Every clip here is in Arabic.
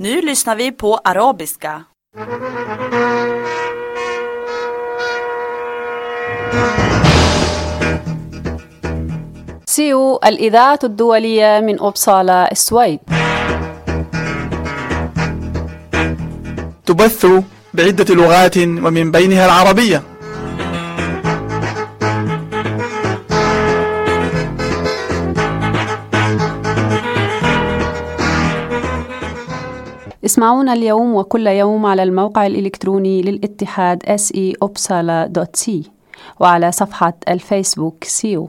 Nu lyssnar vi på arabiska. سيو الإذاعة الدولية من أوبسالا السويد. تبث بعدة لغات ومن بينها العربية. اسمعونا اليوم وكل يوم على الموقع الإلكتروني للاتحاد se.opsala.c وعلى صفحة الفيسبوك سيو.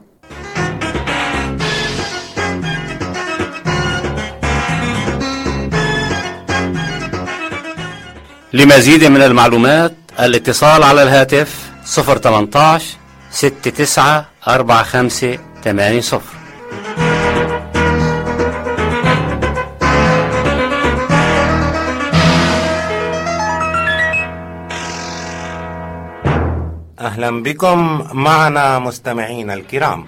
لمزيد من المعلومات الاتصال على الهاتف 018 69 45 80. أهلا بكم معنا مستمعينا الكرام.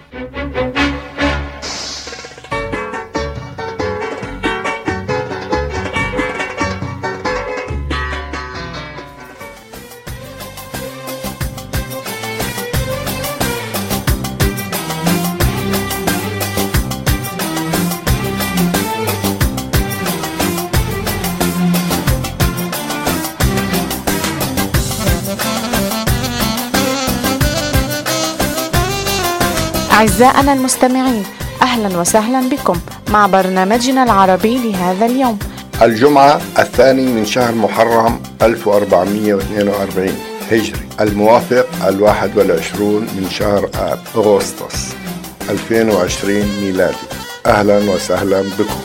أعزائنا المستمعين، أهلا وسهلا بكم مع برنامجنا العربي لهذا اليوم، الجمعة الثاني من شهر محرم 1442 هجري، الموافق 21 من شهر آب أغسطس 2020 ميلادي. أهلا وسهلا بكم.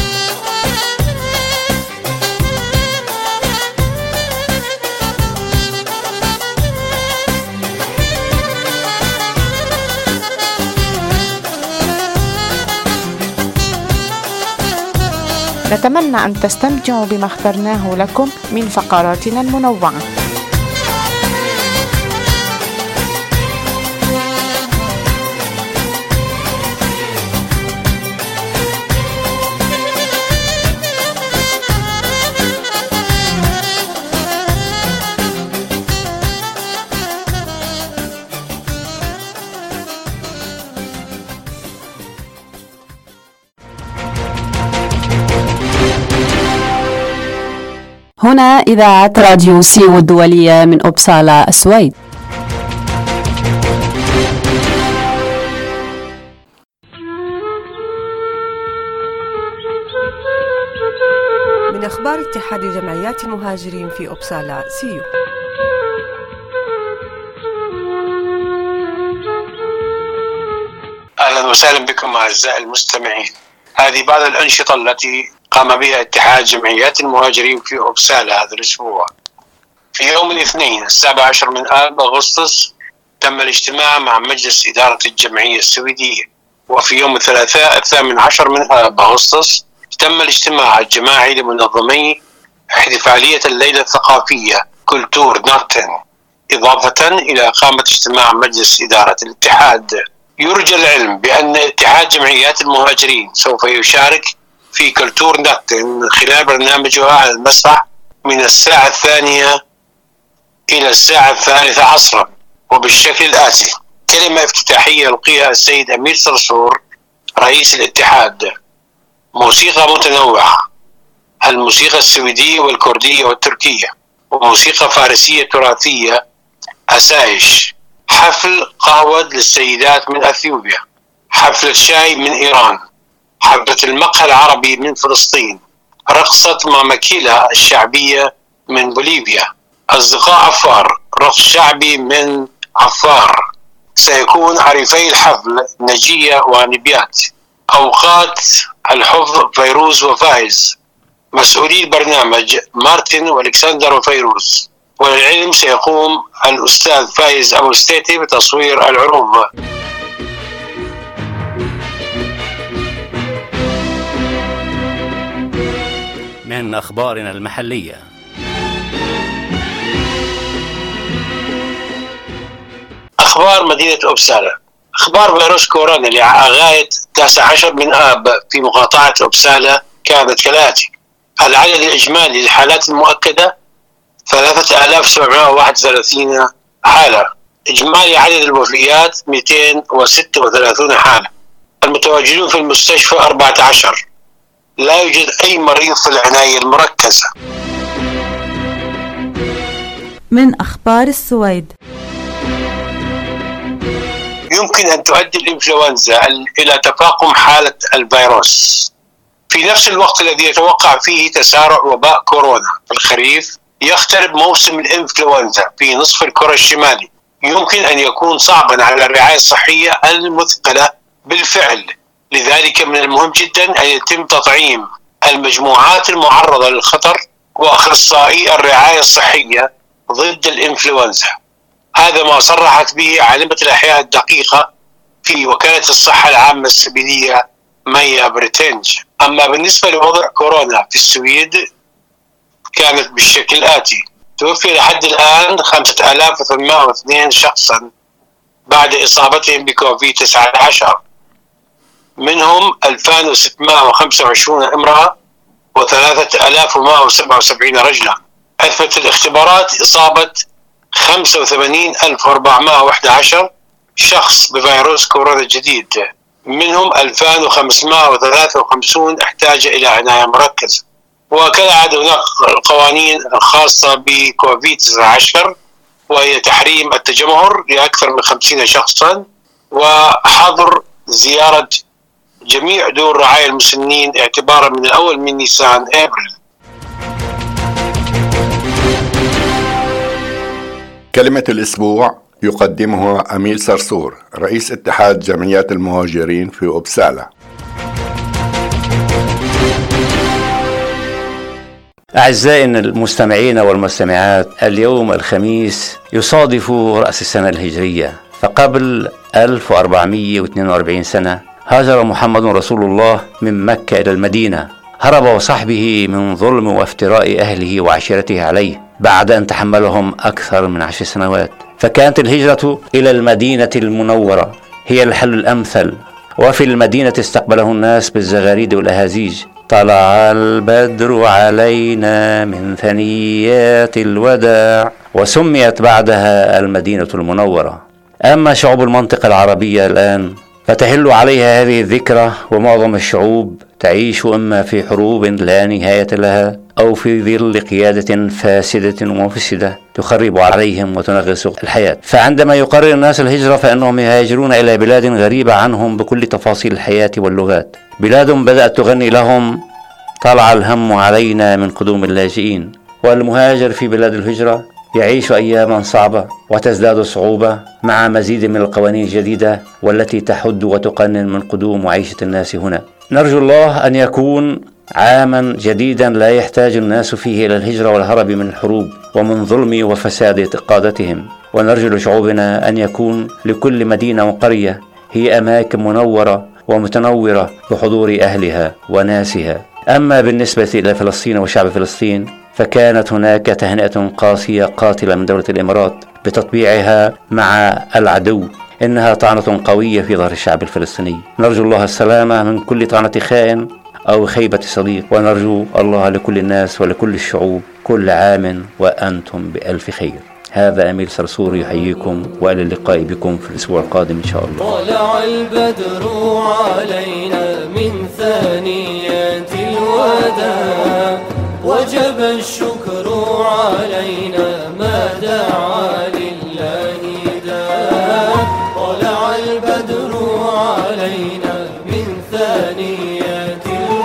نتمنى أن تستمتعوا بما اخترناه لكم من فقراتنا المنوعة. هنا إذاعة راديو سيو الدولية من أوبسالا السويد. من أخبار اتحاد جمعيات المهاجرين في أوبسالا سيو. أهلا وسهلا بكم أعزائي المستمعين. هذه بعض الأنشطة التي قام بها اتحاد جمعيات المهاجرين في أوبسالا هذا الأسبوع. في يوم الاثنين 17 من آب أغسطس تم الاجتماع مع مجلس إدارة الجمعية السويدية. وفي يوم الثلاثاء 18 من آب أغسطس تم الاجتماع الجماعي لمنظمي احتفالية الليلة الثقافية كولتور ناتن، إضافة إلى إقامة اجتماع مجلس إدارة الاتحاد. يرجى العلم بأن اتحاد جمعيات المهاجرين سوف يشارك في كولتور ناتن من خلال برنامجها على المسرح من الساعة 2 إلى الساعة 3 عصرا، وبالشكل الآتي: كلمة افتتاحية يلقيها السيد أمير صرصور رئيس الاتحاد، موسيقى متنوعة، الموسيقى السويدية والكردية والتركية، وموسيقى فارسية تراثية أسايش، حفل قهوة للسيدات من أثيوبيا، حفلة شاي من إيران، حفلة المقهى العربي من فلسطين، رقصة ماماكيلا الشعبية من بوليفيا، أصدقاء عفار، رقص شعبي من عفار. سيكون عريفي الحفل نجية ونبيات. أوقات الحفظ فيروز وفايز. مسؤولي البرنامج مارتن والكسندر وفيروز. وللعلم سيقوم الأستاذ فايز أبو ستيتي بتصوير العروض. من أخبارنا المحلية. أخبار مدينة أوبسالا. أخبار فيروس كورونا لغاية 19 من آب في مقاطعة أوبسالا كانت كالآتي: العدد الإجمالي للحالات المؤكدة 3731 حالة. إجمالي عدد الوفيات 236 حالة. المتواجدون في المستشفى 14. لا يوجد أي مريض في العناية المركزة. من أخبار السويد: يمكن أن تؤدي الإنفلونزا إلى تفاقم حالة الفيروس. في نفس الوقت الذي يتوقع فيه تسارع وباء كورونا في الخريف، يقترب موسم الإنفلونزا في نصف الكرة الشمالي. يمكن أن يكون صعبا على الرعاية الصحية المثقلة بالفعل. لذلك من المهم جدا أن يتم تطعيم المجموعات المعرضة للخطر وأخصائي الرعاية الصحية ضد الإنفلونزا. هذا ما صرحت به عالمة الأحياء الدقيقة في وكالة الصحة العامة السويدية مايا بريتنج. أما بالنسبة لوضع كورونا في السويد كانت بالشكل الآتي: توفي لحد الآن 5802 شخصا بعد إصابتهم بكوفيد-19، منهم 2625 امرأة و3177 رجلا. أثبتت الاختبارات إصابة 85411 شخص بفيروس كورونا الجديد، منهم 2553 احتاج إلى عناية مركزة. وكالعادة هناك القوانين الخاصة بكوفيد-19، وهي تحريم التجمهر لأكثر من 50 شخصا، وحظر زيارة جميع دور رعاية المسنين اعتبارا من الأول من نيسان أبريل. كلمة الأسبوع يقدمها أميل صرصور، رئيس اتحاد جمعيات المهاجرين في أبسالا. أعزائي المستمعين والمستمعات، اليوم الخميس يصادف رأس السنة الهجرية، فقبل 1442 سنة هاجر محمد رسول الله من مكة إلى المدينة، هرب وصحبه من ظلم وافتراء أهله وعشيرته عليه بعد أن تحملهم أكثر من 10 سنوات. فكانت الهجرة إلى المدينة المنورة هي الحل الأمثل، وفي المدينة استقبله الناس بالزغاريد والأهازيج. طلع البدر علينا من ثنيات الوداع، وسميت بعدها المدينة المنورة. أما شعوب المنطقة العربية الآن فتهل عليها هذه الذكرى، ومعظم الشعوب تعيش إما في حروب لا نهاية لها أو في ظل قيادة فاسدة ومفسدة تخرب عليهم وتنغص الحياة. فعندما يقرر الناس الهجرة فإنهم يهاجرون إلى بلاد غريبة عنهم بكل تفاصيل الحياة واللغات، بلاد بدأت تغني لهم طلع الهم علينا من قدوم اللاجئين. والمهاجر في بلاد الهجرة يعيش أياما صعبة وتزداد صعوبة مع مزيد من القوانين الجديدة والتي تحد وتقنن من قدوم وعيشة الناس هنا. نرجو الله أن يكون عاما جديدا لا يحتاج الناس فيه إلى الهجرة والهرب من الحروب ومن ظلم وفساد قادتهم. ونرجو لشعوبنا أن يكون لكل مدينة وقرية هي أماكن منورة ومتنورة بحضور أهلها وناسها. أما بالنسبة إلى فلسطين وشعب فلسطين فكانت هناك تهنئة قاسية قاتلة من دولة الإمارات بتطبيعها مع العدو، إنها طعنة قوية في ظهر الشعب الفلسطيني. نرجو الله السلامة من كل طعنة خائن أو خيبة صديق، ونرجو الله لكل الناس ولكل الشعوب كل عام وأنتم بألف خير. هذا أميل صرصور يحييكم، وإلى اللقاء بكم في الأسبوع القادم إن شاء الله. طلع البدر علينا من ثنيات الوداع، وجب الشكر علينا ما دعا لله داع. طلع البدر علينا من ثنيات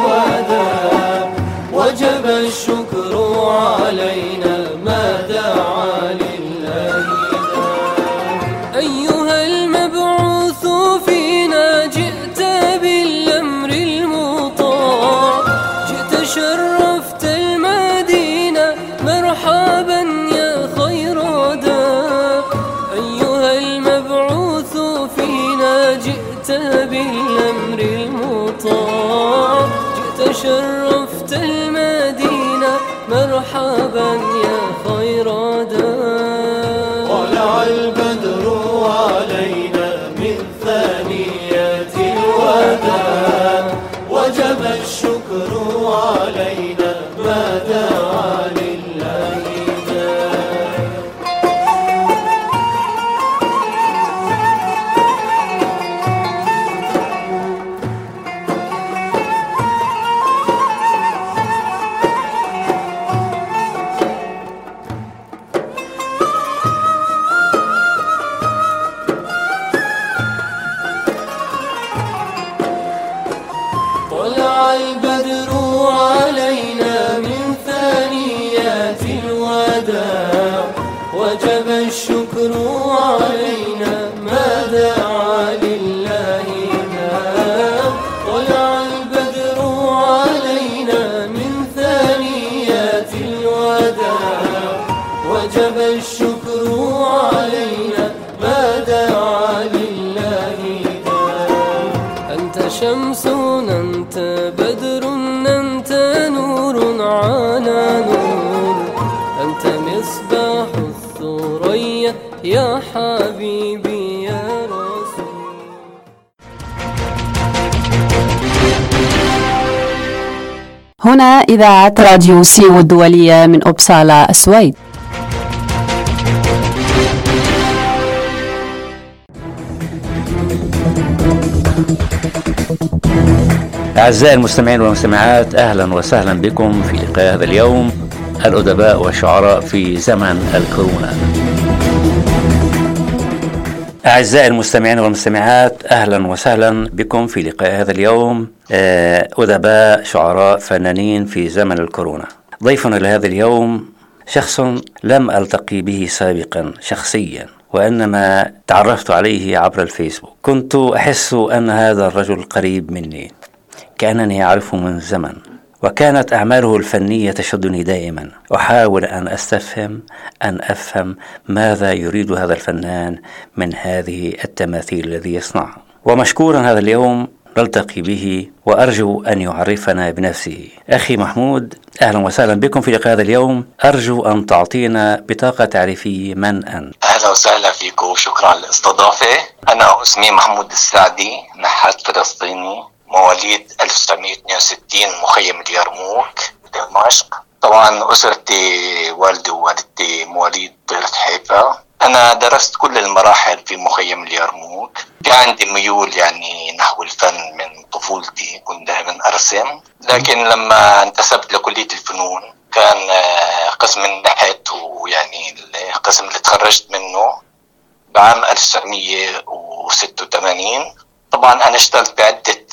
الوداع، وجب الشكر علينا ما دعا لله داع. أيها المبعوث فينا جئت بالأمر المطاع، جئت شرفت المدينة مرحبا يا خير داع. أيها المبعوث فينا جئت بالأمر المطاع، جئت شرفت المدينة مرحبا يا خير داع. طلع البدر علينا من ثنيات الوداع، وجب الشكر علينا وجب الشكر علينا ما دعا لله داع. أنت شمس أنت بدر أنت نور على نور، أنت مصباح الثريا يا حبيبي يا رسول. هنا إذاعة راديو سيو الدولية من أوبسالا السويد. أعزائي المستمعين والمستمعات، أهلا وسهلا بكم في لقاء هذا اليوم، الأدباء والشعراء في زمن الكورونا. أعزائي المستمعين والمستمعات، أهلا وسهلا بكم في لقاء هذا اليوم، أدباء شعراء فنانين في زمن الكورونا. ضيفنا لهذا اليوم شخص لم ألتقي به سابقا شخصيا، وإنما تعرفت عليه عبر الفيسبوك. كنت أحس أن هذا الرجل قريب مني، كأنني أعرفه من زمن، وكانت أعماله الفنية تشدني دائما. أحاول أن أفهم ماذا يريد هذا الفنان من هذه التماثيل الذي يصنعها. ومشكورا هذا اليوم نلتقي به، وأرجو أن يعرفنا بنفسه. أخي محمود، أهلا وسهلا بكم في لقاء هذا اليوم. أرجو أن تعطينا بطاقة تعريفية من أنت. أهلا وسهلا فيكم وشكرا على الاستضافة. أنا اسمي محمود السعدي، نحات فلسطيني، مواليد 1962، مخيم اليرموك دمشق. طبعا أسرتي والدي ووالدتي مواليد طيرة حيفا. أنا درست كل المراحل في مخيم اليرموك. كان عندي ميول يعني نحو الفن من طفولتي، كنت دائما أرسم. لكن لما انتسبت لكلية الفنون كان قسم النحت، ويعني القسم اللي تخرجت منه بعام 1986. طبعا أنا اشتغلت بعدة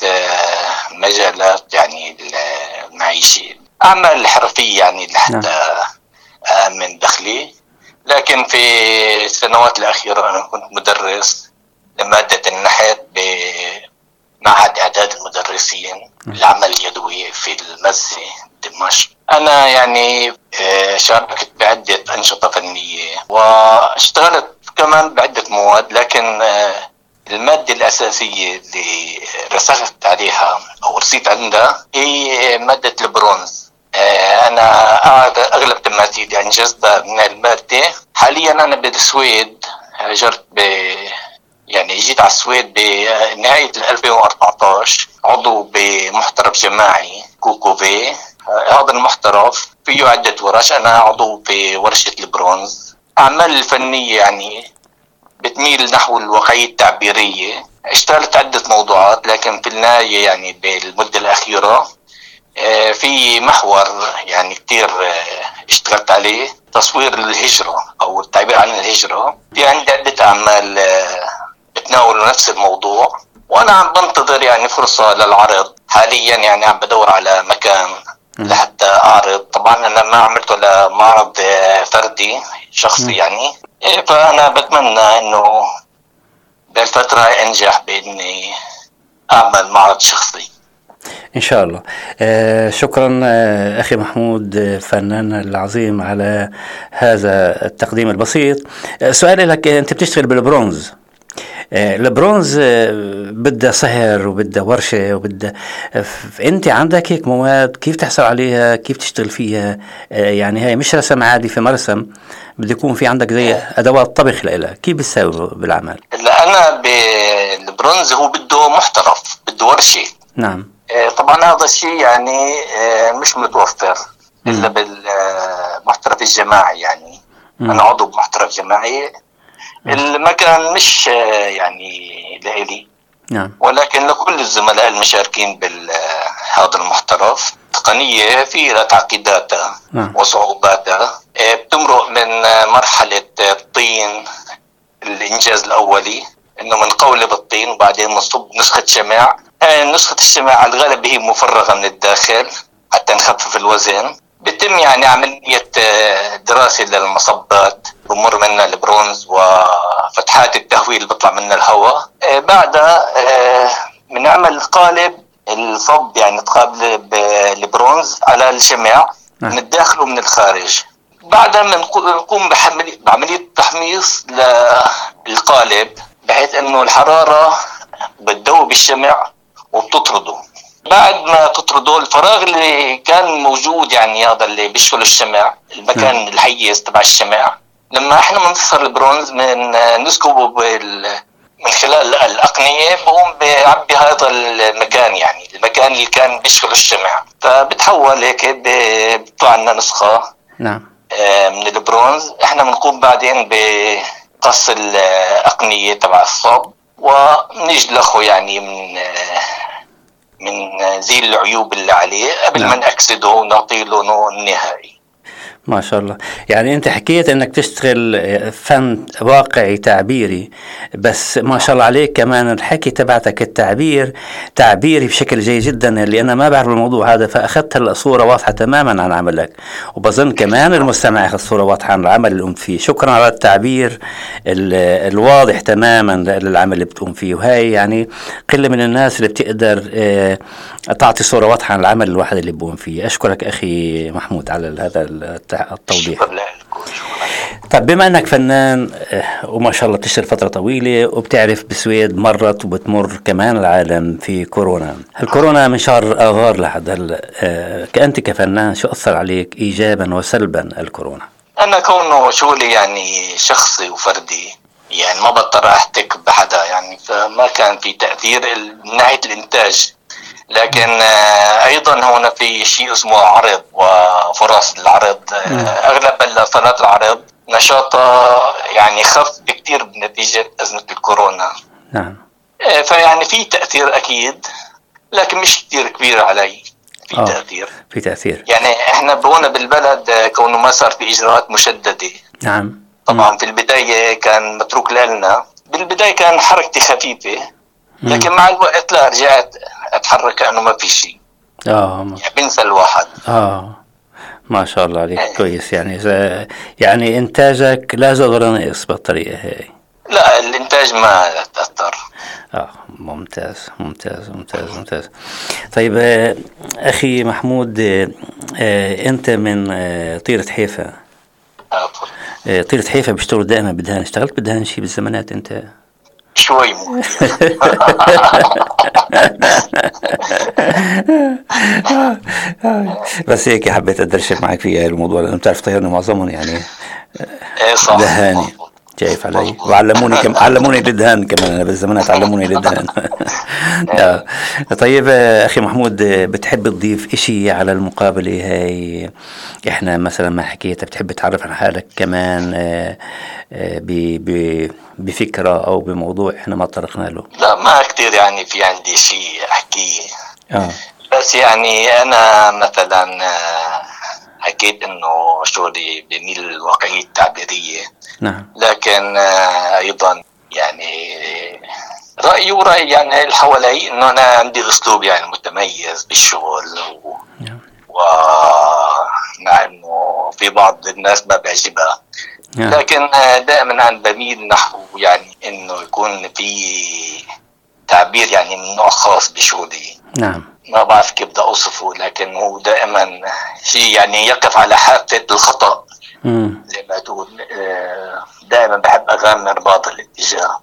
مجالات يعني المعيشة، أعمال حرفية يعني لحتى أأمن دخلي. لكن في السنوات الأخيرة أنا كنت مدرس لمادة النحت بمعهد إعداد المدرسين العمل اليدوي في المزة دمشق. أنا يعني شاركت بعدة أنشطة فنية واشتغلت كمان بعدة مواد، لكن المادة الأساسية اللي رسخت عليها أو رسيت عندها هي مادة البرونز. أنا أغلب تماثيلي أنجزتها من المادة. حاليا أنا بالسويد، هاجرت يعني جيت على السويد بنهاية 2014، عضو بمحترف جماعي كوكوفي. هذا المحترف فيه عدة ورش، أنا عضو في ورشة البرونز. أعمال الفنية يعني بتميل نحو الواقعية التعبيرية. اشتغلت عدة موضوعات، لكن في النهاية يعني بالمدة الأخيرة في محور يعني كتير اشتغلت عليه، تصوير الهجرة أو التعبير عن الهجرة. في عندي عدة أعمال بتناول نفس الموضوع، وأنا عم بنتظر يعني فرصة للعرض. حاليا يعني عم بدور على مكان لحتى أعرض. طبعا أنا ما عملت ولا معرض فردي شخصي يعني، فأنا بتمنى إنه بالفترة أنجح بإني أعمل معرض شخصي إن شاء الله. شكرا أخي محمود فنان العظيم على هذا التقديم البسيط. سؤال لك، أنت بتشتغل بالبرونز. البرونز بدها سهر وبدها ورشة وبدها، أنت عندك هيك مواد، كيف تحصل عليها؟ كيف تشتغل فيها؟ يعني هاي مش رسم عادي في مرسم، بده يكون في عندك زي أدوات طبخ لها. كيف بتساوي بالعمل؟ لا، أنا بالبرونز هو بده محترف، بده ورشة. نعم. طبعا هذا الشيء يعني مش متوفر إلا بالمحترف الجماعي يعني. أنا عضو بمحترف جماعي. المكان مش يعني لإلي، نعم، ولكن لكل الزملاء المشاركين بهذا المحترف. تقنية فيها تعقيداتها وصعوباتها. بتمرق من مرحلة الطين، الإنجاز الأولي، إنه منقولب الطين وبعدين نصب نسخة شمع. نسخة الشمع على الغالب هي مفرغة من الداخل حتى نخفف الوزن. بتم يعني عملية دراسة للمصبات، بمر منها البرونز وفتحات التهوية اللي بطلع منها الهواء. بعدها بنعمل قالب الصب، يعني تقابل البرونز على الشمع من الداخل ومن الخارج. بعدها نقوم بعملية تحميص للقالب، بحيث انه الحرارة بتذوب الشمع وبتطرده. بعد ما تطرده الفراغ اللي كان موجود، يعني هذا اللي بيشغل الشمع، المكان الحيز تبع الشمع، لما احنا بنصهر البرونز نسكبه من خلال الأقنية، بقوم بعبي هذا المكان، يعني المكان اللي كان بيشغل الشمع، فبتحول هيك بيطلع لنا نسخة نعم من البرونز. احنا بنقوم بعدين بقص الأقنية تبع الصب ونجلخه، يعني من زيل العيوب اللي عليه قبل ما نأكسده ونعطيه لونه النهائي. ما شاء الله. يعني انت حكيت انك تشتغل فن واقعي تعبيري، بس ما شاء الله عليك كمان الحكي تبعتك التعبير تعبيري بشكل جيد جدا، اللي انا ما بعرف الموضوع هذا، فاخذت هلا صوره واضحه تماما عن عملك، وبظن كمان المستمع اخذ صوره واضحه عن العمل اللي قمت فيه. شكرا على التعبير الواضح تماما للعمل اللي بتقوم فيه، وهي يعني قله من الناس اللي بتقدر تعطي صوره واضحه عن العمل الواحد اللي بقوم فيه. اشكرك اخي محمود على هذا التوضيح. طيب بما انك فنان وما شاء الله بتشتغل فترة طويلة وبتعرف بالسويد مرت وبتمر كمان العالم في كورونا، الكورونا من شهر آذار لحد هلا، كأنت كفنان شو أثر عليك إيجابا وسلبا الكورونا؟ أنا كونه شغلي يعني شخصي وفردي، يعني ما بضطر أحتك بحدا، يعني فما كان في تأثير من ناحية الإنتاج. لكن ايضا هنا في شيء اسمه عرض وفرص العرض. اغلب صناعات العرض نشاطها يعني خف بكثير بنتيجة ازمة الكورونا. نعم. فيعني في تأثير اكيد، لكن مش كثير كبير علي. في تأثير يعني احنا هنا بالبلد كونه ما صار في اجراءات مشددة. نعم. طبعا في البداية كان متروك لنا، بالبداية كان حركتي خفيفة، لكن مع الوقت لا رجعت اتحرك كأنه ما في شيء. يعني بنسى الواحد. ما شاء الله عليك. كويس. يعني انتاجك لا زاد ولا نقص بالطريقة هاي؟ لا الانتاج ما تأثر. ممتاز ممتاز ممتاز ممتاز. طيب اخي محمود، انت من طيرة حيفا. طيرة حيفا بيشتغلوا دائما بدهان، اشتغلت بدهان شيء بالزمانات انت؟ شوي بس هيك حبيت أدردش معك في الموضوع، لأنه بتعرف طيرنا معظمهم يعني صح دهاني، شايف علي؟ وعلموني علموني للدهان كمان، أنا بالزمانات علموني للدهان. طيب أخي محمود، بتحب تضيف إشي على المقابلة هاي؟ إحنا مثلا ما حكيت بتحب تعرف عن حالك كمان بفكرة أو بموضوع إحنا ما طرقنا له؟ لا ما كتير يعني في عندي شيء أحكيه. بس يعني أنا مثلا حكيت إنه شغلي بميل للواقعية التعبيرية. نعم. لكن أيضا يعني رأيي ورأي يعني اللي حوالي إنه أنا عندي أسلوب يعني متميز بالشغل، ومع إنه في بعض الناس ما بيعجبها، لكن دائما أنا بميل نحو يعني إنه يكون في تعبير يعني من نوع خاص بشغلي. نعم. ما بعرف كيف بدي أوصفه، لكن هو دائما شيء يعني يقف على حافة الخطأ. زي ما تقول دائما بحب أغامر بعض الاتجاه.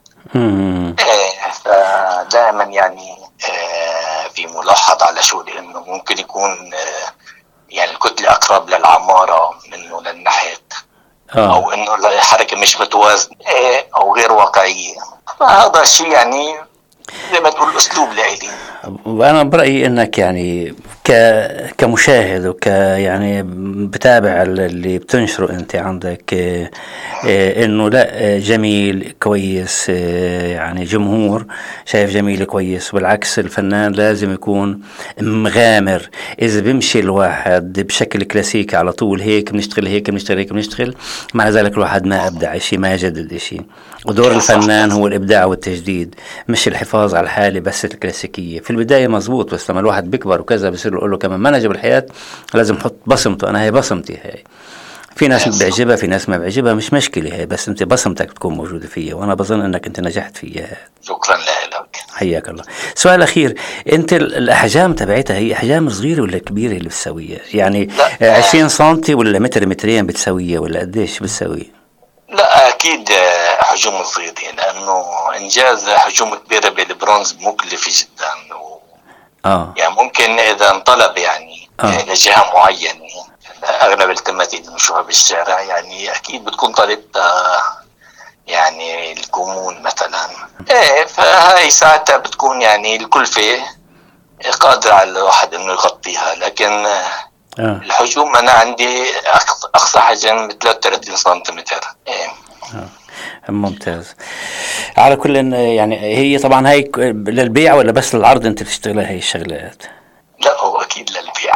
فدائما يعني في ملاحظ على شغلي إنه ممكن يكون يعني الكتلة أقرب للعمارة منه للنحت، أو إنه الحركة مش متوازنة أو غير واقعية. فهذا الشيء يعني زي ما تقول أسلوب لإلي. وأنا برأيي إنك يعني كمشاهد يعني بتابع اللي بتنشره أنت عندك، إنه لا جميل كويس، يعني جمهور شايف جميل كويس. بالعكس الفنان لازم يكون مغامر. إذا بيمشي الواحد بشكل كلاسيكي على طول هيك بنشتغل هيك بنشتغل هيك بنشتغل، مع ذلك الواحد ما أبدع شيء، ما جدد شيء. ودور الفنان هو الإبداع والتجديد، مش الحفاظ على الحالة بس الكلاسيكية. في البداية مزبوط، بس لما الواحد بيكبر وكذا بصير يقول له كمان ما نجب الحياة لازم نحط بصمته. أنا هي بصمتي هاي. في ناس بيعجبها، في ناس ما بيعجبها، مش مشكلة هاي، بس أنت بصمتك تكون موجودة فيها، وأنا بظن أنك أنت نجحت فيها. شكرا لك. حياك الله. سؤال أخير، أنت الأحجام تبعتها هي أحجام صغيرة ولا كبيرة اللي بتسويها؟ يعني 20 سنتي ولا متر مترين بتسويها ولا قديش بتسوي؟ لا أكيد حجوم صغيرة، لأنه إنجاز حجوم كبيرة بالبرونز مكلف جدا يعني ممكن إذا انطلب يعني لجهة معينة، أغلب التماثيل اللي بنشوفها بالشارع يعني أكيد بتكون طالبتها يعني الكمون مثلا. فهاي ساعتها بتكون يعني الكلفة قادرة على الواحد إنه يغطيها، لكن الحجوم أنا عندي أقصى حجم 33 سنتيمتر. ممتاز. على كل يعني هي طبعا هاي للبيع ولا بس للعرض أنت بتشتغلها هاي الشغلات؟ لا هو أكيد للبيع.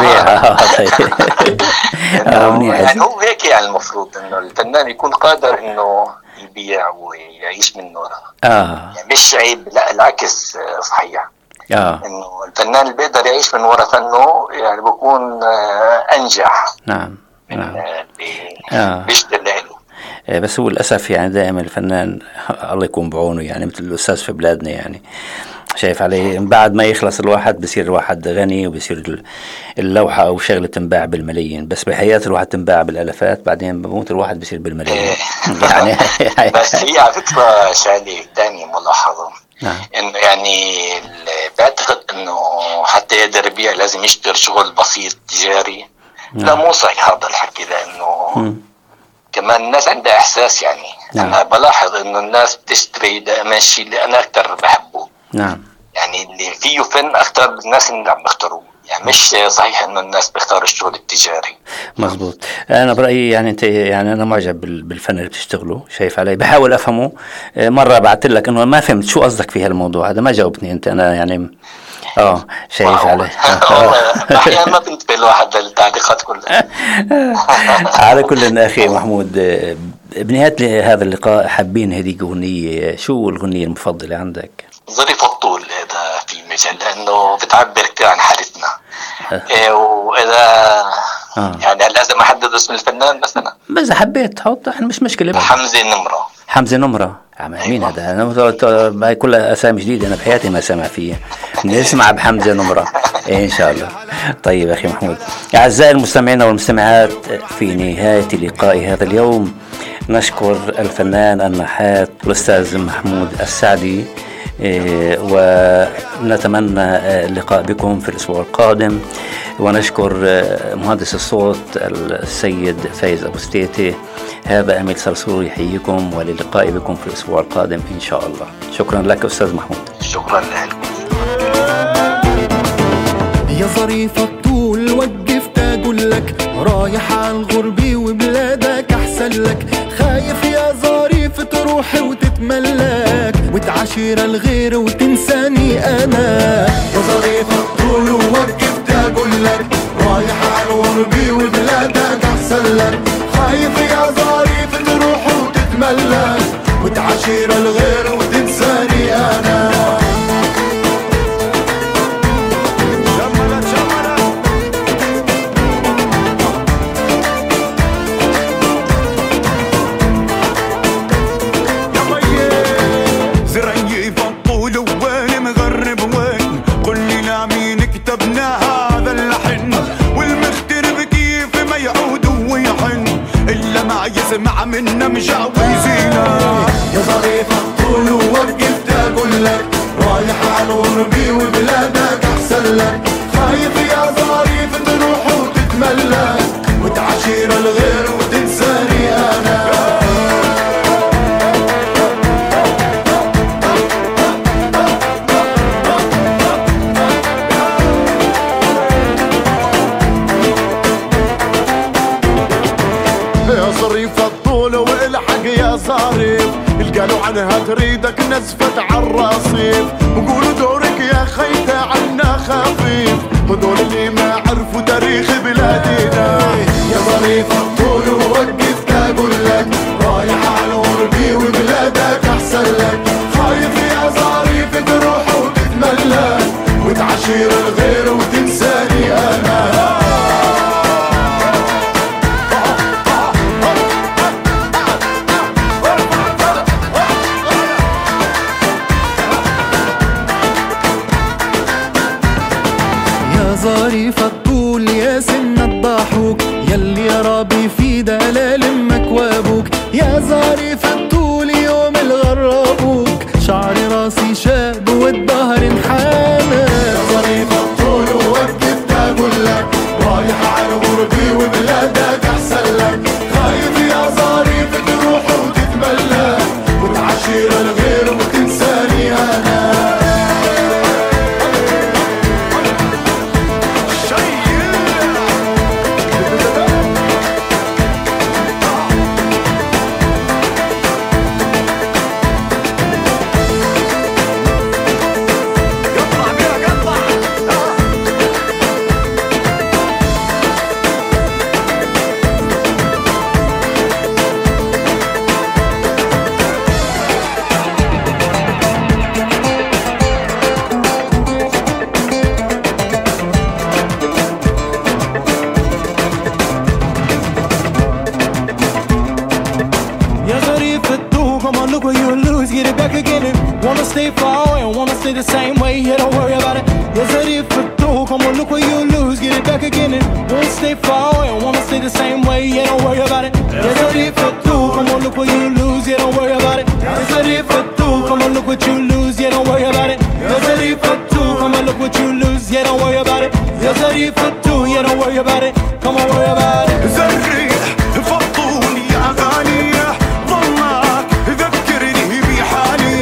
يعني هو هيك يعني المفروض إنه الفنان يكون قادر إنه يبيع ويعيش من وراء. يعني مش عيب، لا العكس صحيح. إنه الفنان اللي بيقدر يعيش من وراء فنه يعني بيكون أنجح. نعم. بيشتغل له. بس هو للأسف يعني دائما الفنان الله يكون بعونه، يعني مثل الأستاذ في بلادنا يعني شايف عليه بعد ما يخلص الواحد بصير الواحد غني وبصير اللوحة أو شغلة تنباع بالملايين، بس بحياة الواحد تنباع بالألفات، بعدين بموت الواحد بصير بالملايين. يعني بس هي على فكرة شغلة تانية ملاحظة، إنه يعني بعتقد إنه حتى يقدر يبيع لازم يشتري شغل بسيط تجاري. لا مو صحيح هذا الحكي، لأنه كمان الناس عندها إحساس يعني. أنا بلاحظ إنه الناس بتشتري دائما الشيء اللي أنا أكتر بحبه. يعني اللي فيه فن أكتر الناس اللي عم بيختاروه، يعني مش صحيح إنه الناس بيختاروا الشغل التجاري. مزبوط. أنا برأيي يعني أنت يعني أنا معجب بالفن اللي بتشتغله، شايف علي بحاول أفهمه. مرة بعت لك إنه ما فهمت شو قصدك في هالموضوع هذا، ما جاوبني أنت. أنا يعني شايف علي أحيانا ما بنتبه الواحد للتعليقات كلها. على كل أخي محمود، بنهاية هذا اللقاء حابين هديك أغنية، شو الأغنية المفضلة عندك؟ ظريف الطول هذا في مجال، لأنه بتعبر كتير عن حالتنا. وإذا يعني لازم أحدد اسم الفنان مثلا، بس حبيت تحط مش مشكلة. حمزة نمرة. مين هذا؟ أنا كل أسامي جديدة أنا بحياتي ما سمع فيها. نسمع بحمزة نمرة إن شاء الله. طيب أخي محمود، أعزائي المستمعين والمستمعات، في نهاية لقاء هذا اليوم نشكر الفنان النحات الأستاذ محمود السعدي، ونتمنى اللقاء بكم في الأسبوع القادم، ونشكر مهندس الصوت السيد فايز أبو ستيتي. هذا أميل صرصور يحييكم، وللقاء بكم في الأسبوع القادم إن شاء الله. شكرا لك أستاذ محمود. شكرا لك يا ظريف الطول، وقفت أقول لك رايح على الغربي وبلادك أحسن لك، خايف يا ظريف تروح وتتملك وتعاشر الغير وتنساني أنا. يا ظريف الطول، وقفت أقول لك رايح على الغربي وبلادك أحسن لك، خايف يا ظريف تروح وتتملك وتعاشر الغير وتنساني أنا. يسمع منا مجاوزينا. يا ظريف الطول، وقفت أقول لك رايح على الغربي وبلادك أحسن لك، خايف يا ظريف تروح وتتملك وتعاشر الغير وتنساني أنا. صارف قالوا عنها تريدك نزفت عالرصيف، وقولوا دورك يا خيتة عنا خفيف، هدول اللي ما عرفوا تاريخ بلادنا. يا ظريف الطول، ووقفت أقول لك رايح على الغربي وبلادك أحسن لك، خايف يا ظريف تروح وتتملك وتعاشر الغير وتنساني أنا. عربي في دلال امك وابوك، يا ظريف الطول يوم الغرابوك، شعر راسي شاب والظهر انحنى. يا ظريف الطول ووقفت اقول لك رايح على غربي وبلادك احسن لك، خايف يا ظريف تروح وتتملى وتعشير الغير وتنساني انا. Stay far away, wanna stay the same way, yeah, don't worry about it. يا ظريف الطول, come on, look what you lose, get it back again and won't stay far away, wanna stay the same way, yeah, don't worry about it. يا ظريف الطول, come on, look what you lose, yeah, don't worry about it. يا ظريف الطول, come on, look what you lose, yeah, don't worry about it. يا ظريف الطول, come on, look what you lose, yeah, don't worry about it. يا ظريف الطول, yeah, don't worry about it, come on, worry about it. زريح فطول يا غالية ظلك ذكرني بحالي،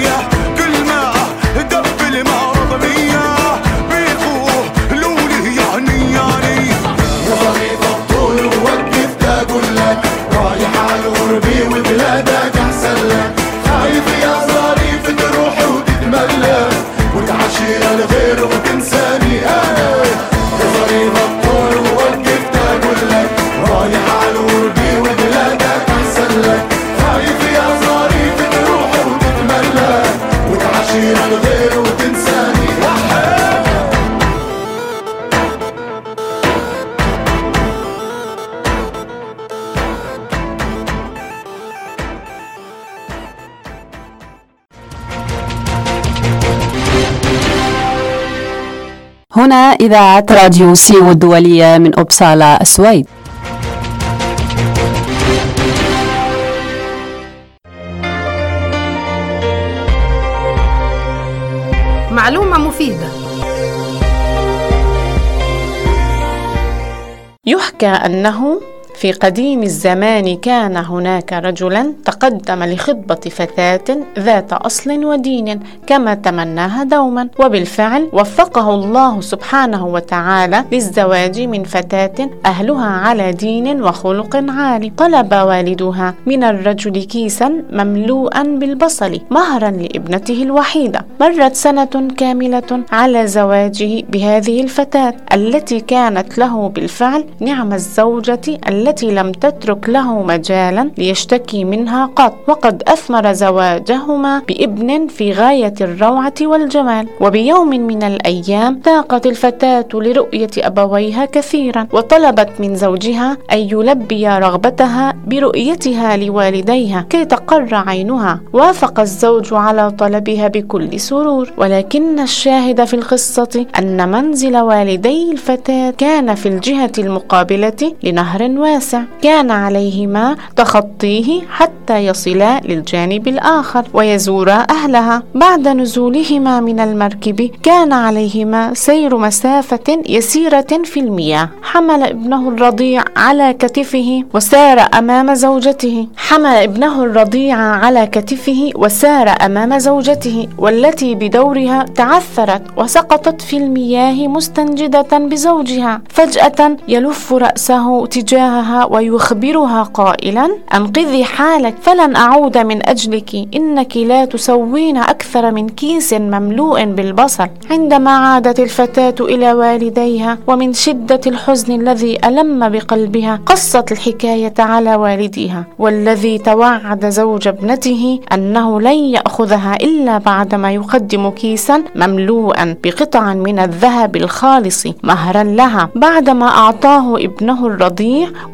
وبلادك احسن لك، خايف يا ظريف تروح وتتملى وتعشير الغير وتنساني انا. يا ظريف الطول ووقفت اقول لك رايح على غربي وبلادك احسن لك، خايف يا ظريف تروح وتتملى وتعشير الغير وتنساني. هنا إذاعة راديو سيو الدولية من أوبسالا السويد. معلومة مفيدة. يحكى أنه في قديم الزمان كان هناك رجلا تقدم لخطبة فتاة ذات أصل ودين كما تمناها دوما، وبالفعل وفقه الله سبحانه وتعالى للزواج من فتاة أهلها على دين وخلق عالي. طلب والدها من الرجل كيسا مملوءا بالبصل مهرا لابنته الوحيدة. مرت سنة كاملة على زواجه بهذه الفتاة التي كانت له بالفعل نعم الزوجة التي لم تترك له مجالا ليشتكي منها قط، وقد أثمر زواجهما بابن في غاية الروعة والجمال. وبيوم من الأيام ضاقت الفتاة لرؤية أبويها كثيرا، وطلبت من زوجها أن يلبي رغبتها برؤيتها لوالديها كي تقر عينها. وافق الزوج على طلبها بكل سرور، ولكن الشاهد في القصة أن منزل والدي الفتاة كان في الجهة المقابلة لنهر واسع كان عليهما تخطيه حتى يصلا للجانب الآخر ويزورا أهلها. بعد نزولهما من المركب كان عليهما سير مسافة يسيرة في المياه. حمل ابنه الرضيع على كتفه وسار أمام زوجته. والتي بدورها تعثرت وسقطت في المياه مستنجدة بزوجها. فجأة يلف رأسه تجاهها ويخبرها قائلا: أنقذي حالك فلن أعود من أجلك، إنك لا تسوين أكثر من كيس مملوء بالبصل. عندما عادت الفتاة إلى والديها ومن شدة الحزن الذي ألم بقلبها قصت الحكاية على والدها، والذي توعد زوج ابنته أنه لن يأخذها إلا بعدما يقدم كيسا مملوءا بقطع من الذهب الخالص مهرا لها. بعدما أعطاه ابنه الرضيع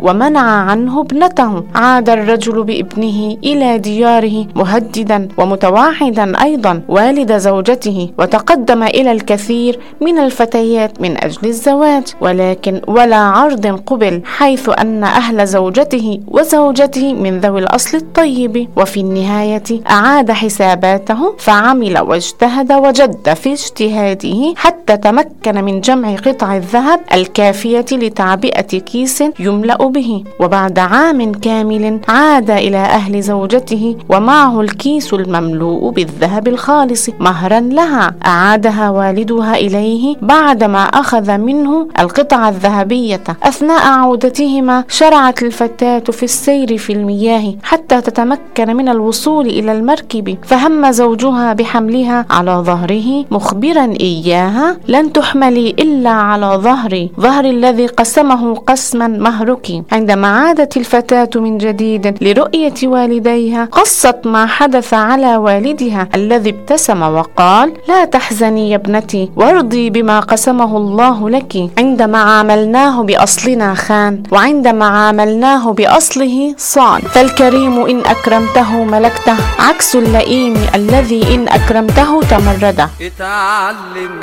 ومنع عنه ابنته. عاد الرجل بابنه إلى دياره مهددا ومتوعدا أيضا والد زوجته، وتقدم إلى الكثير من الفتيات من أجل الزواج، ولكن ولا عرض قبل، حيث أن أهل زوجته وزوجته من ذوي الأصل الطيب. وفي النهاية أعاد حساباته فعمل واجتهد وجد في اجتهاده حتى تمكن من جمع قطع الذهب الكافية لتعبئة كيس يملأ به. وبعد عام كامل عاد إلى أهل زوجته ومعه الكيس المملوء بالذهب الخالص مهرا لها. أعادها والدها إليه بعدما أخذ منه القطع الذهبية. أثناء عودتهما شرعت الفتاة في السير في المياه حتى تتمكن من الوصول إلى المركب، فهم زوجها بحملها على ظهره مخبرا إياها: لن تحملي إلا على ظهري الذي قسمه قسما مهرك. عندما عادت الفتاة من جديد لرؤية والديها قصت ما حدث على والدها الذي ابتسم وقال: لا تحزني يا ابنتي وارضي بما قسمه الله لك. عندما عاملناه بأصلنا خان، وعندما عاملناه بأصله صان. فالكريم إن أكرمته ملكته، عكس اللئيم الذي إن أكرمته تمرده. اتعلم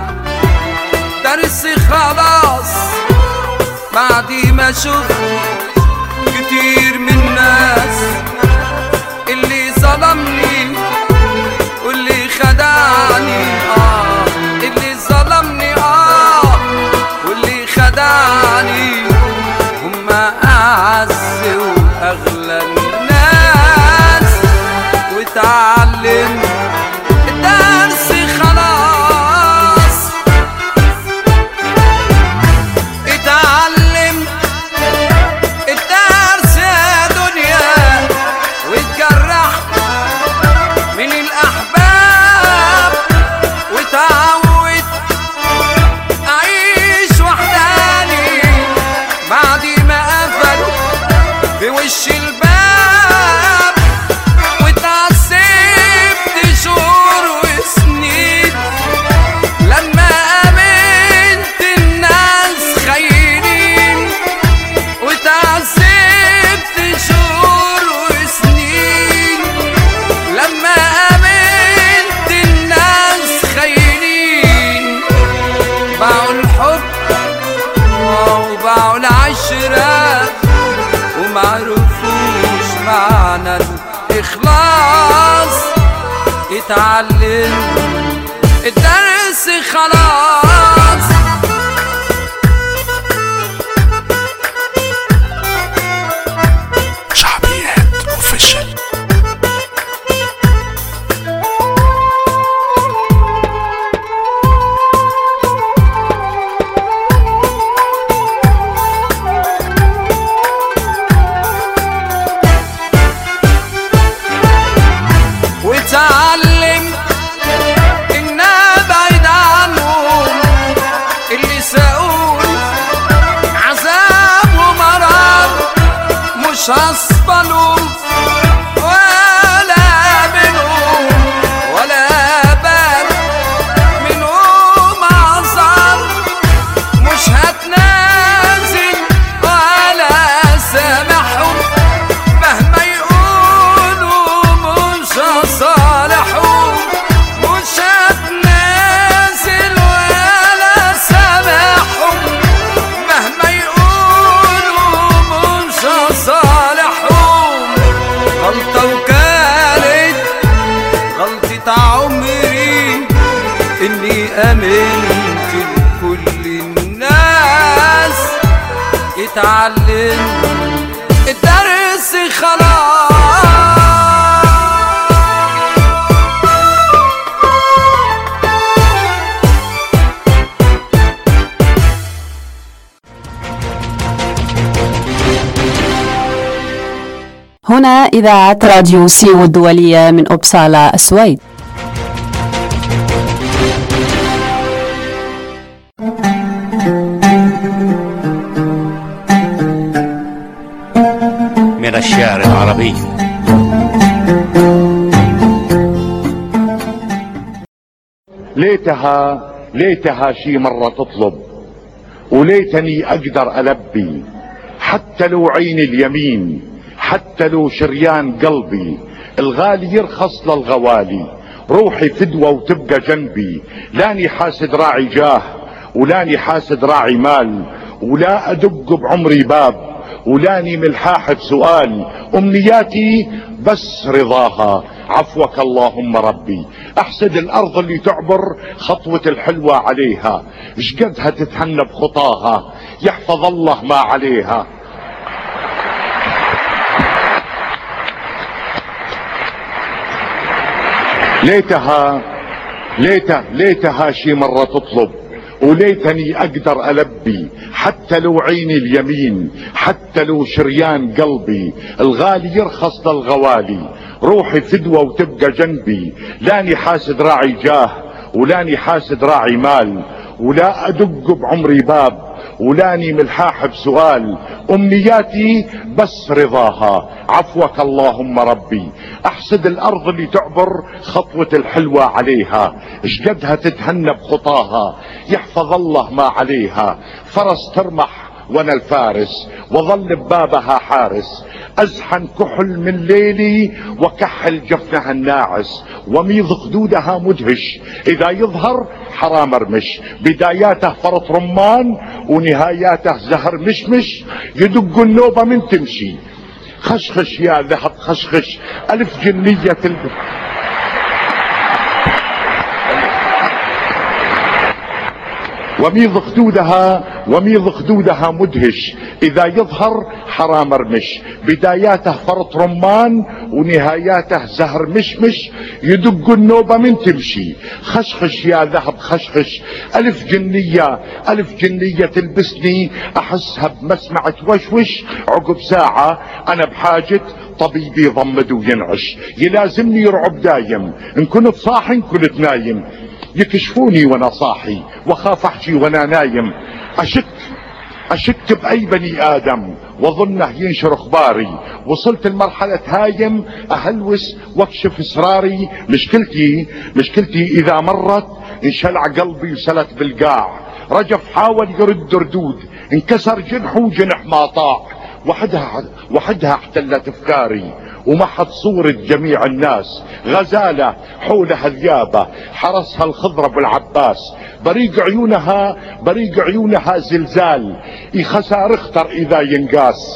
درس خلاص بعد ما شفت كتير من ناس، اللي ظلمني واللي خدعني اللي ظلمني واللي خدعني هم أعز وأغلى الناس. واتعلم الدرس خلاص، اتعلم الدرس يا دنيا، واتجرح من الأحباب، وتعود أعيش وحداني بعد ما قفلوا في وش الباب. واتعذبت شهور وسنين لما آمنت الناس خاينين. واتعذبت شهور وسنين لما آمنت الناس خاينين. باعوا الحب وباعوا العشرة ومعرفوش معنى الإخلاص. اتعلم الدرس خلاص. شعبيات اوفيشال. واتعلم إن أبعد عنهم اللي ساقوني عذاب ومرار، مش هصبلهم ولا منهم ولا بال منهم عذر. مش هتنازل ولا سامحهم مهما يقولوا، مش هصالحهم. مش هتنازل ولا سامحهم مهما يقولوا، مش هصالحهم. غلطة وكانت غلطة عمري إني آمنت لكل الناس. اتعلم الدرس خلاص. هنا إذاعة راديو سيو الدولية من أوبسالا السويد. من الشعر العربي. ليتها شي مرة تطلب، وليتني أقدر ألبي حتى لو عين اليمين، حتى لو شريان قلبي، الغالي يرخص للغوالي، روحي فدوة وتبقى جنبي، لاني حاسد راعي جاه ولاني حاسد راعي مال، ولا أدق بعمري باب ولاني ملحاح بسؤال، أمنياتي بس رضاها، عفوك اللهم ربي. أحسد الأرض اللي تعبر خطوة الحلوة عليها، شقدها تتهنى بخطاها، يحفظ الله ما عليها. ليتها شي مرة تطلب، وليتني أقدر ألبي، حتى لو عيني اليمين، حتى لو شريان قلبي، الغالي يرخص للغوالي، روحي فدوة وتبقى جنبي، لاني حاسد راعي جاه ولاني حاسد راعي مال، ولا أدق بعمري باب ولاني ملحاح بسؤال، أمنياتي بس رضاها، عفوك اللهم ربي. أحسد الأرض اللي تعبر خطوة الحلوة عليها، شقدها تتهنى بخطاها، يحفظ الله ما عليها. فرس ترمح وانا الفارس، وظل ببابها حارس، ازحن كحل من ليلي وكحل جفنها الناعس، وميض خدودها مدهش، اذا يظهر حرام رمش، بداياته فرط رمان ونهاياته زهر مشمش، يدق النوبة من تمشي، خشخش يا ذهب خشخش، الف جنية وميض خدودها مدهش، اذا يظهر حرام رمش، بداياته فرط رمان ونهاياته زهر مشمش، يدق النوبة من تمشي، خشخش يا ذهب خشخش، الف جنية تلبسني، احسها بمسمع توشوش، عقب ساعة انا بحاجة طبيبي يضمد وينعش، يلازمني يرعب دايم، ان كنت صاحي ان كنت نايم، يكشفوني وانا صاحي واخاف احكي وانا نايم، اشك باي بني ادم واظنه ينشر اخباري، وصلت لمرحلة هايم اهلوس واكشف اسراري، مشكلتي اذا مرت انشلع قلبي وسلت بالقاع، رجف حاول يرد ردود، انكسر جنحه وجنح ما طاع، وحدها احتلت افكاري، ومحت صورة جميع الناس، غزالة حولها ذيابة حرسها الخضر بالعباس، بريق عيونها زلزال، يخسار اختر اذا ينقاس.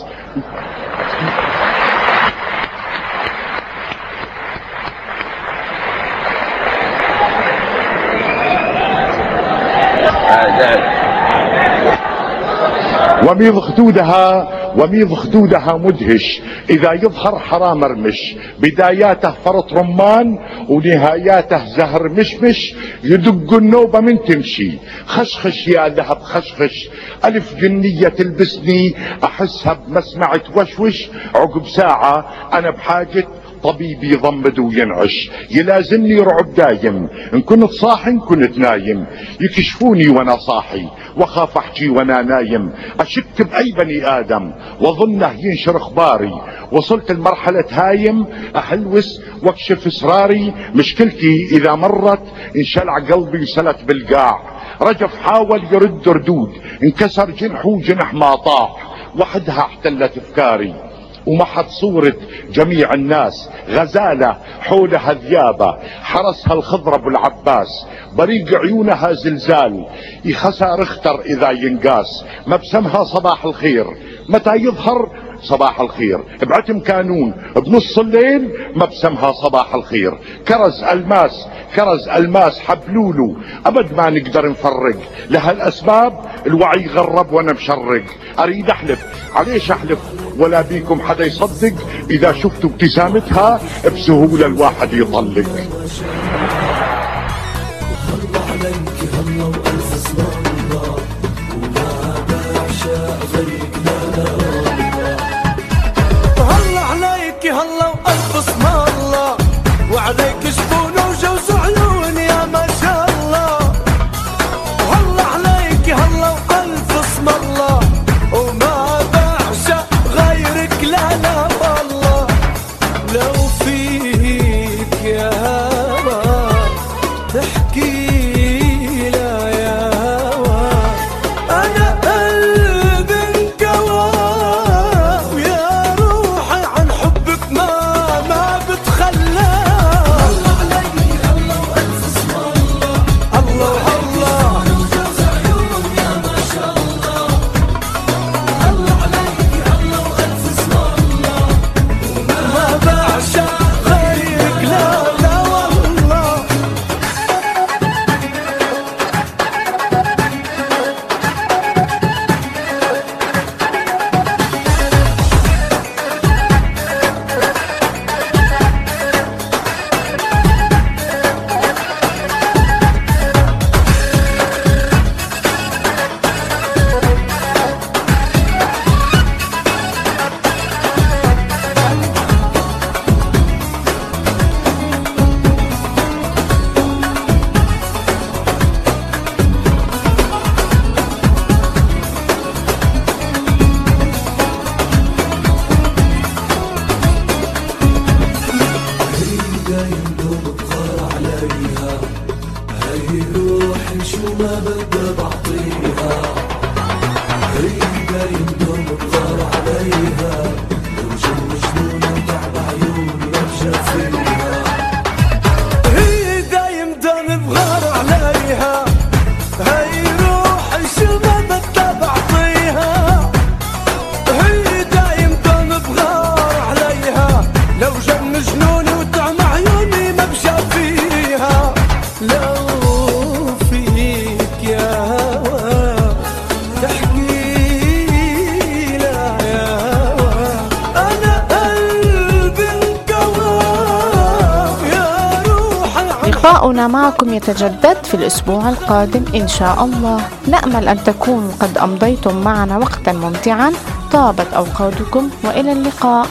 وميض خدودها مدهش، اذا يظهر حرام رمش، بداياته فرط رمان ونهاياته زهر مشمش، يدق النوبة من تمشي، خشخش يا ذهب خشخش، الف جنية تلبسني، احسها بمسمع توشوش، عقب ساعة انا بحاجة طبيبي يضمد وينعش، يلازمني يرعب دايم، ان كنت صاحي ان كنت نايم، يكشفوني وانا صاحي واخاف احكي وانا نايم، اشك باي بني ادم واظنه ينشر اخباري، وصلت لمرحلة هايم اهلوس واكشف اسراري، مشكلتي اذا مرت انشلع قلبي وسلت بالقاع، رجف حاول يرد ردود، انكسر جنحه وجنح ما طاع، وحدها احتلت افكاري، ومحت صورة جميع الناس، غزالة حولها ذيابة حرسها الخضر بالعباس، بريق عيونها زلزال، يخسار اختر اذا ينقاس، مبسمها صباح الخير، متى يظهر صباح الخير، بعتم كانون بنص الليل مبسمها صباح الخير، كرز الماس حبلولو، ابد ما نقدر نفرق، لهالاسباب الوعي غرب وانا مشرق، اريد احلف، عليش احلف ولا بيكم حدا يصدق، اذا شفتوا ابتسامتها بسهولة الواحد يطلق. هلا عليك هلا والف اسم الله، وعليك شفون وجوز عيون يا ما شاء الله، هلا عليك هلا والف اسم الله، وما بعشق غيرك لا لا والله، لو فيك يا هوا تحكي لا يا هوا، انا قلبي انكوى لقاؤنا معكم يتجدد في الأسبوع القادم إن شاء الله. نأمل أن تكونوا قد أمضيتم معنا وقتا ممتعا. طابت أوقاتكم وإلى اللقاء.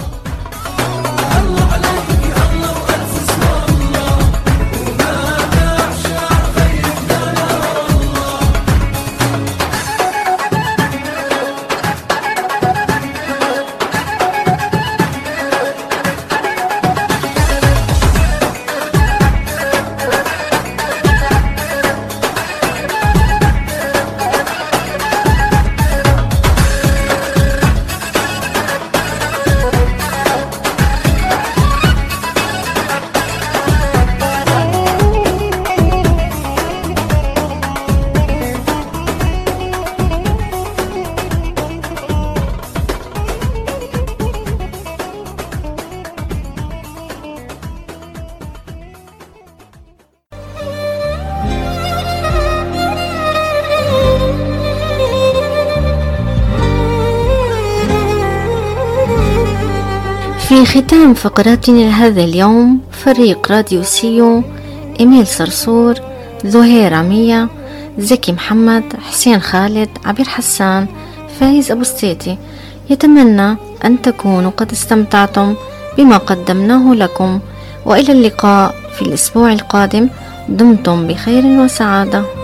في ختام فقراتنا هذا اليوم، فريق راديو سيو: إيميل صرصور، زهير عمية، زكي محمد، حسين خالد، عبير حسان، فايز أبو ستيتي، يتمنى أن تكونوا قد استمتعتم بما قدمناه لكم، وإلى اللقاء في الأسبوع القادم. دمتم بخير وسعادة.